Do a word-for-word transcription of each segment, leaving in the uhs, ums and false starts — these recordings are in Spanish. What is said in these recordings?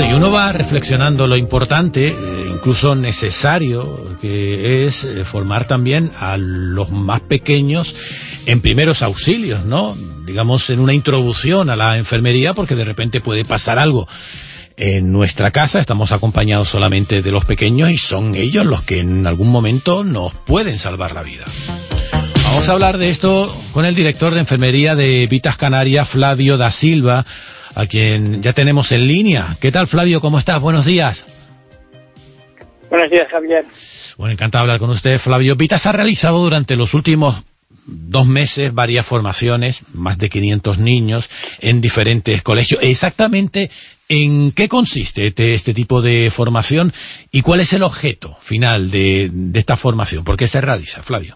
y uno va reflexionando lo importante, eh, incluso necesario, que es eh, formar también a los más pequeños en primeros auxilios, ¿no? Digamos, en una introducción a la enfermería, porque de repente puede pasar algo en nuestra casa, estamos acompañados solamente de los pequeños y son ellos los que en algún momento nos pueden salvar la vida. Vamos a hablar de esto con el director de enfermería de Vitas Canarias, Flavio da Silva, a quien ya tenemos en línea. ¿Qué tal, Flavio? ¿Cómo estás? Buenos días. Buenos días, Javier. Bueno, encantado de hablar con usted, Flavio. Vitas ha realizado durante los últimos dos meses varias formaciones, más de quinientos niños en diferentes colegios. Exactamente, ¿en qué consiste este, este tipo de formación y cuál es el objeto final de, de esta formación? ¿Por qué se realiza, Flavio?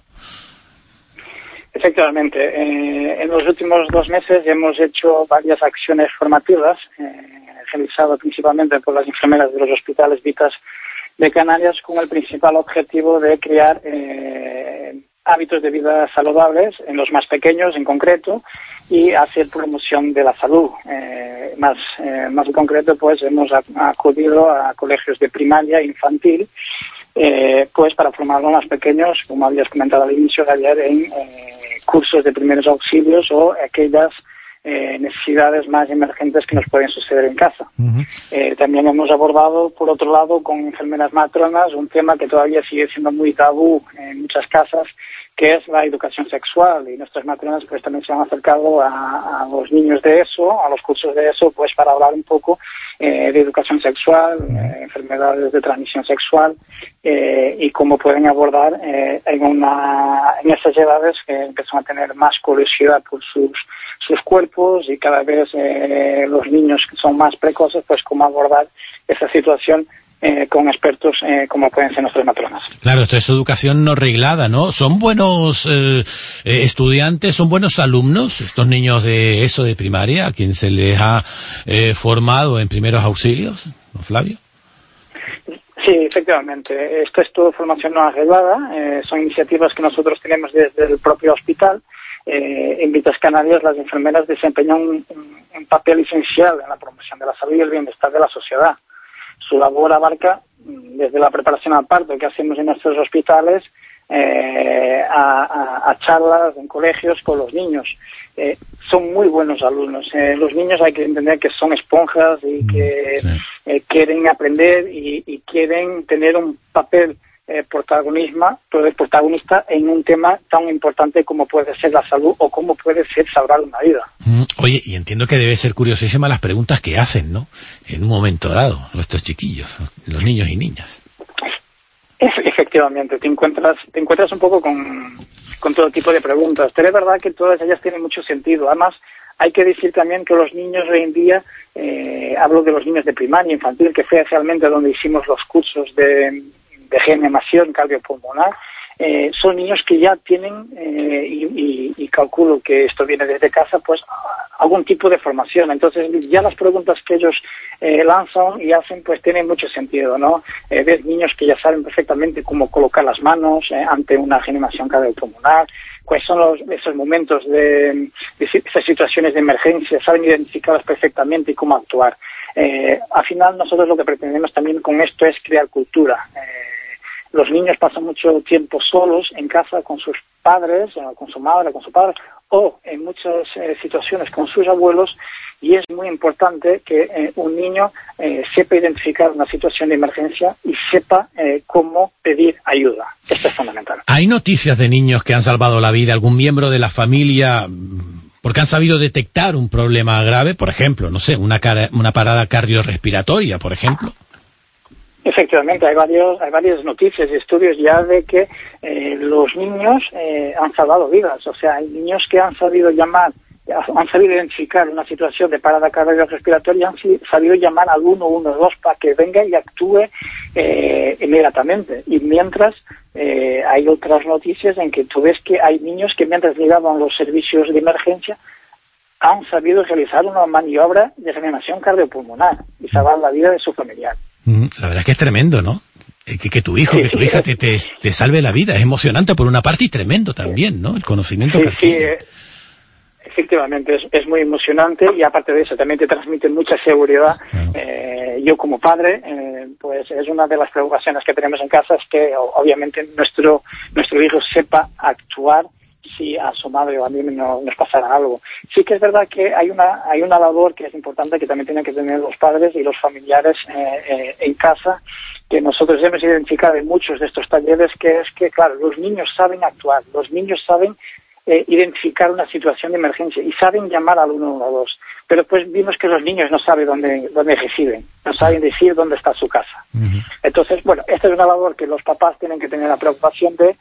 Efectivamente, eh, en los últimos dos meses hemos hecho varias acciones formativas, eh, realizadas principalmente por las enfermeras de los hospitales Vitas de Canarias, con el principal objetivo de crear eh, hábitos de vida saludables en los más pequeños en concreto y hacer promoción de la salud. Eh, más, eh, más en concreto, pues hemos acudido a colegios de primaria e infantil, eh, pues para formar a los más pequeños, como habías comentado al inicio, Javier, en eh, cursos de primeros auxilios o aquellas eh, necesidades más emergentes que nos pueden suceder en casa. Uh-huh. Eh, también hemos abordado, por otro lado, con enfermeras matronas, un tema que todavía sigue siendo muy tabú en muchas casas, que es la educación sexual, y nuestras matronas pues también se han acercado a, a los niños de eso, a los cursos de eso, pues para hablar un poco eh, de educación sexual, eh, enfermedades de transmisión sexual, eh, y cómo pueden abordar eh, en una en esas edades que empiezan a tener más curiosidad por sus sus cuerpos, y cada vez eh, los niños que son más precoces, pues cómo abordar esa situación Eh, con expertos eh, como pueden ser nuestras matronas. Claro, esto es educación no reglada, ¿no? ¿Son buenos eh, eh, estudiantes, son buenos alumnos estos niños de eso de primaria, a quien se les ha eh, formado en primeros auxilios, ¿no, Flavio? Sí, efectivamente. Esto es todo formación no reglada, eh, son iniciativas que nosotros tenemos desde el propio hospital. Eh, en Vitas Canarias las enfermeras desempeñan un, un, un papel esencial en la promoción de la salud y el bienestar de la sociedad. Su labor abarca desde la preparación al parto que hacemos en nuestros hospitales eh, a, a, a charlas en colegios con los niños. Eh, son muy buenos alumnos. Eh, los niños hay que entender que son esponjas y que sí. eh, quieren aprender y, y quieren tener un papel eh, protagonismo, protagonista en un tema tan importante como puede ser la salud o como puede ser salvar una vida. Mm, oye, y entiendo que debe ser curiosísima las preguntas que hacen, ¿no? En un momento dado, nuestros chiquillos, los niños y niñas. Efectivamente, te encuentras, te encuentras un poco con, con todo tipo de preguntas, pero es verdad que todas ellas tienen mucho sentido. Además, hay que decir también que los niños hoy en día, eh, hablo de los niños de primaria, infantil, que fue realmente donde hicimos los cursos de de reanimación cardiopulmonar, eh, son niños que ya tienen, eh, y, y, y calculo que esto viene desde casa, pues algún tipo de formación. Entonces ya las preguntas que ellos eh, lanzan y hacen pues tienen mucho sentido, ¿no? Eh, ves niños que ya saben perfectamente cómo colocar las manos eh, ante una reanimación cardiopulmonar, cuáles son los, esos momentos de, de esas situaciones de emergencia, saben identificarlas perfectamente y cómo actuar. Eh, al final nosotros lo que pretendemos también con esto es crear cultura. Eh, los niños pasan mucho tiempo solos en casa con sus padres, con su madre, con su padre, o en muchas eh, situaciones con sus abuelos, y es muy importante que eh, un niño eh, sepa identificar una situación de emergencia y sepa eh, cómo pedir ayuda. Esto es fundamental. ¿Hay noticias de niños que han salvado la vida? ¿Algún miembro de la familia porque han sabido detectar un problema grave? Por ejemplo, no sé, una, cara, una parada cardiorrespiratoria, por ejemplo. Efectivamente, hay varios, hay varias noticias y estudios ya de que eh, los niños eh, han salvado vidas. O sea, hay niños que han sabido llamar, han sabido identificar una situación de parada cardiorrespiratoria y han sabido llamar al uno uno dos para que venga y actúe eh, inmediatamente. Y mientras eh, hay otras noticias en que tú ves que hay niños que mientras llegaban los servicios de emergencia han sabido realizar una maniobra de reanimación cardiopulmonar y salvar la vida de su familiar. La verdad es que es tremendo, ¿no? Que, que tu hijo, sí, que tu sí, hija es... te, te, te salve la vida. Es emocionante por una parte y tremendo también, ¿no? El conocimiento sí, que adquiere. Sí, efectivamente, es, es muy emocionante y aparte de eso también te transmite mucha seguridad. Eh, yo como padre, eh, pues es una de las preocupaciones que tenemos en casa, es que obviamente nuestro nuestro hijo sepa actuar si a su madre o a mí no, nos pasara algo. Sí que es verdad que hay una hay una labor que es importante que también tienen que tener los padres y los familiares eh, eh, en casa, que nosotros hemos identificado en muchos de estos talleres, que es que, claro, los niños saben actuar, los niños saben eh, identificar una situación de emergencia y saben llamar al uno uno dos, pero después vimos que los niños no saben dónde, dónde residen, no saben decir dónde está su casa. Uh-huh. Entonces, bueno, esta es una labor que los papás tienen que tener la preocupación de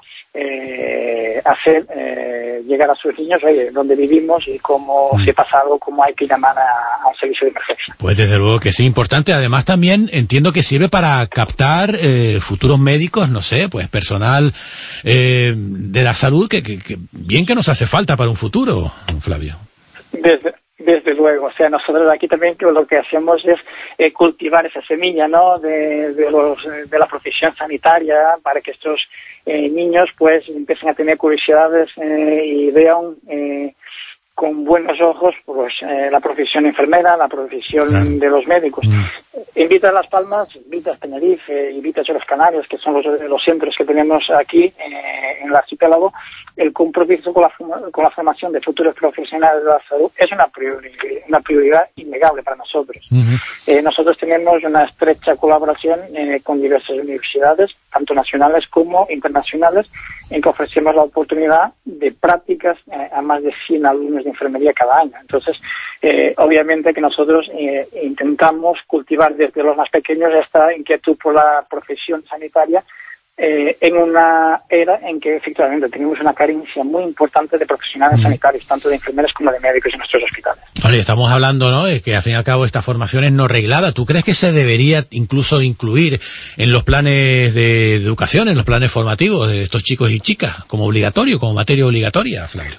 eh, hacer eh, llegar a sus niños, oye, dónde vivimos y cómo, uh-huh, si pasa algo, cómo hay que llamar a, a un servicio de emergencia. Pues desde luego que sí, importante. Además también entiendo que sirve para captar eh, futuros médicos, no sé, pues personal eh, de la salud, que, que, que bien que nos hace falta para un futuro, Flavio. Desde, desde luego, o sea, nosotros aquí también que lo que hacemos es eh, cultivar esa semilla, ¿no?, de, de, los, de la profesión sanitaria, para que estos eh, niños pues empiecen a tener curiosidades eh, y vean eh, con buenos ojos pues eh, la profesión enfermera, la profesión, claro, de los médicos. Mm. Invita Las Palmas, invita Tenerife, invita a los Canarias, que son los, los centros que tenemos aquí eh, en el archipiélago. El compromiso con la, con la formación de futuros profesionales de la salud es una prioridad, una prioridad innegable para nosotros. Uh-huh. Eh, nosotros tenemos una estrecha colaboración eh, con diversas universidades, tanto nacionales como internacionales, en que ofrecemos la oportunidad de prácticas eh, a más de cien alumnos de enfermería cada año. Entonces, eh, obviamente que nosotros eh, intentamos cultivar desde los más pequeños esta inquietud por la profesión sanitaria, Eh, en una era en que efectivamente tenemos una carencia muy importante de profesionales mm. sanitarios, tanto de enfermeras como de médicos en nuestros hospitales. Vale, estamos hablando, ¿no?, de que al fin y al cabo esta formación es no reglada. ¿Tú crees que se debería incluso incluir en los planes de educación, en los planes formativos de estos chicos y chicas, como obligatorio, como materia obligatoria, Flavio?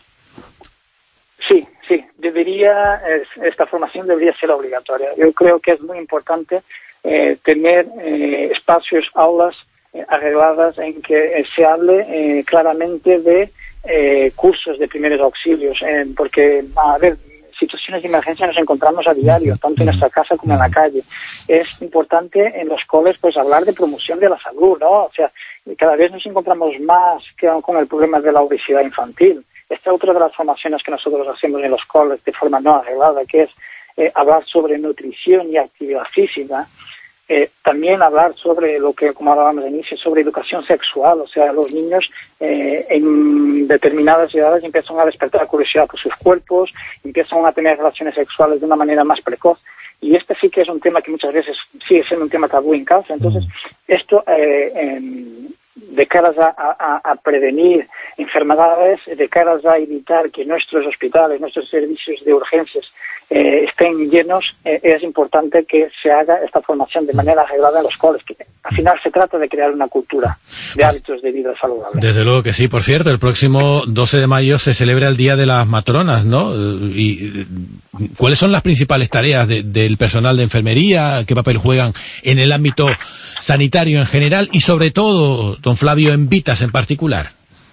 Sí, sí, debería, es, esta formación debería ser obligatoria. Yo creo que es muy importante eh, tener eh, espacios, aulas arregladas en que eh, se hable eh, claramente de eh, cursos de primeros auxilios, eh, porque, a ver, situaciones de emergencia nos encontramos a diario, tanto en nuestra casa como en la calle. Es importante en los coles pues hablar de promoción de la salud, ¿no? O sea, cada vez nos encontramos más que con el problema de la obesidad infantil. Esta es otra de las formaciones que nosotros hacemos en los coles de forma no arreglada, que es eh, hablar sobre nutrición y actividad física. Eh, también hablar sobre lo que, como hablábamos al inicio, sobre educación sexual. O sea, los niños eh, en determinadas edades empiezan a despertar curiosidad por sus cuerpos, empiezan a tener relaciones sexuales de una manera más precoz. Y este sí que es un tema que muchas veces sigue siendo un tema tabú en casa. Entonces, esto eh, eh, de caras a, a, a prevenir enfermedades, de caras a evitar que nuestros hospitales, nuestros servicios de urgencias eh, estén llenos, eh, es importante que se haga esta formación de manera arreglada en los coles, que al final se trata de crear una cultura de hábitos de vida saludable. Desde luego que sí. Por cierto, el próximo doce de mayo se celebra el Día de las Matronas, ¿no? Y ¿cuáles son las principales tareas de, del personal de enfermería? ¿Qué papel juegan en el ámbito sanitario en general? Y sobre todo, don Flavio, en Vitas en particular.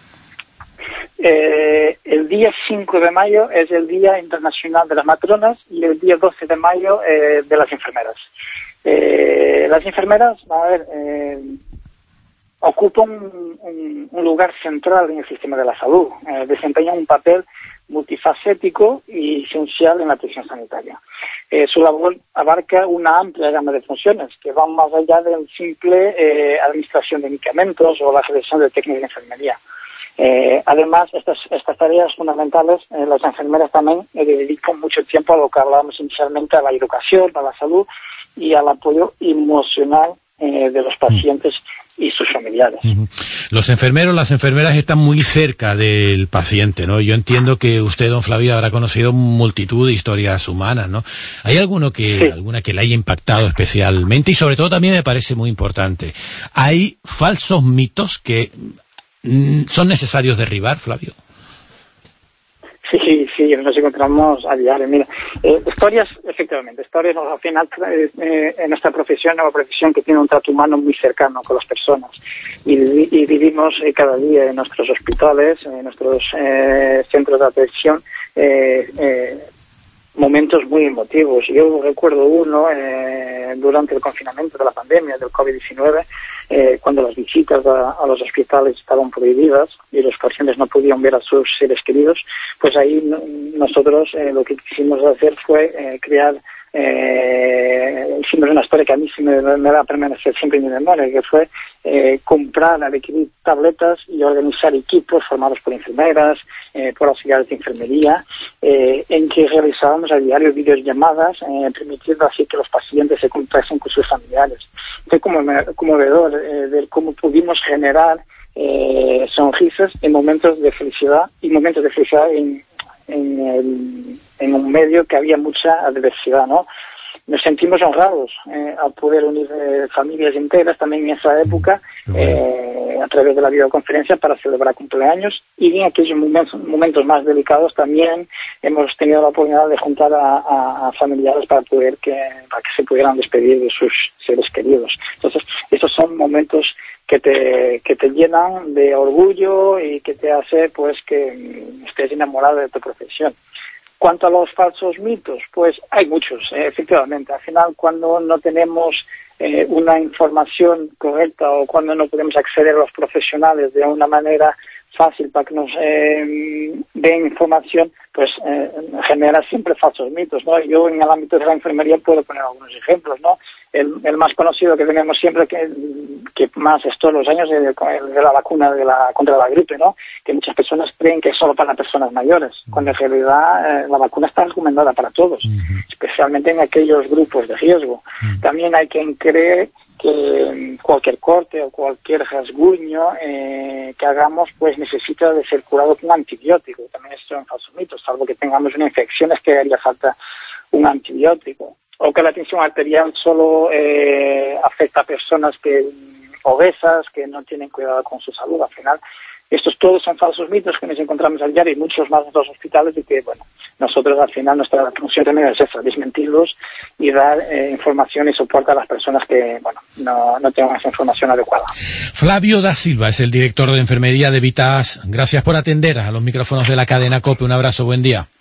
Eh, el día cinco de mayo es el Día Internacional de las Matronas y el día doce de mayo eh, de las enfermeras. Eh, las enfermeras, a ver, eh, ocupan un, un, un lugar central en el sistema de la salud, eh, desempeñan un papel multifacético y esencial en la atención sanitaria. Eh, su labor abarca una amplia gama de funciones que van más allá del simple eh, administración de medicamentos o la selección de técnicas de enfermería. Eh, además, estas, estas tareas fundamentales, eh, las enfermeras también eh, dedican mucho tiempo a lo que hablábamos inicialmente, a la educación, a la salud y al apoyo emocional eh, de los pacientes y sus familiares. Uh-huh. Los enfermeros, las enfermeras están muy cerca del paciente, ¿no? Yo entiendo que usted, don Flavio, habrá conocido multitud de historias humanas, ¿no? ¿Hay alguno que, sí. alguna que le haya impactado especialmente? Y sobre todo también me parece muy importante, ¿hay falsos mitos que son necesarios derribar, Flavio? Sí, sí, nos encontramos a diario. Mira, eh, historias, efectivamente, historias, al final, eh, en nuestra profesión, es una profesión que tiene un trato humano muy cercano con las personas. Y, y vivimos eh, cada día en nuestros hospitales, en nuestros eh, centros de atención, eh, eh, momentos muy emotivos. Yo recuerdo uno eh, durante el confinamiento de la pandemia del COVID diecinueve, eh, cuando las visitas a, a los hospitales estaban prohibidas y los pacientes no podían ver a sus seres queridos, pues ahí no, nosotros eh, lo que quisimos hacer fue eh, crear eh, hicimos una historia que a mí sí me, me va a permanecer siempre en mi memoria, que fue eh, comprar, adquirir tabletas y organizar equipos formados por enfermeras, eh, por auxiliares de enfermería, eh, en que realizábamos a diario videollamadas, eh, permitiendo así que los pacientes se contacten con sus familiares. Fue como conmovedor eh, ver cómo pudimos generar eh, sonrisas en momentos de felicidad y momentos de felicidad en En, el, en un medio que había mucha adversidad, ¿no? Nos sentimos honrados eh, al poder unir eh, familias enteras también en esa época eh, a través de la videoconferencia para celebrar cumpleaños, y en aquellos momentos, momentos más delicados también hemos tenido la oportunidad de juntar a, a, a familiares para poder que, para que se pudieran despedir de sus seres queridos. Entonces, estos son momentos que te, que te llenan de orgullo y que te hace pues que estés enamorado de tu profesión. Cuanto a los falsos mitos, pues hay muchos, eh, efectivamente. Al final, cuando no tenemos eh, una información correcta o cuando no podemos acceder a los profesionales de una manera fácil para que nos eh, den información, pues eh, genera siempre falsos mitos, ¿no? Yo en el ámbito de la enfermería puedo poner algunos ejemplos, ¿no? El, el más conocido que tenemos siempre, que, que más es todos los años, es el de la vacuna de la, contra la gripe, ¿no? Que muchas personas creen que es solo para personas mayores, cuando en realidad eh, la vacuna está recomendada para todos, uh-huh. especialmente en aquellos grupos de riesgo. Uh-huh. También hay quien cree que cualquier corte o cualquier rasguño eh, que hagamos pues necesita de ser curado con un antibiótico. También esto es un falso mito, salvo que tengamos una infección es que haría falta un antibiótico. O que la tensión arterial solo eh, afecta a personas que obesas, que no tienen cuidado con su salud. Al final, estos todos son falsos mitos que nos encontramos al diario y muchos más en los hospitales, y que, bueno, nosotros al final nuestra función también es esa, desmentirlos y dar eh, información y soporte a las personas que, bueno, no, no tengan esa información adecuada. Flavio da Silva es el director de enfermería de Vitas. Gracias por atender a los micrófonos de la cadena COPE. Un abrazo, buen día.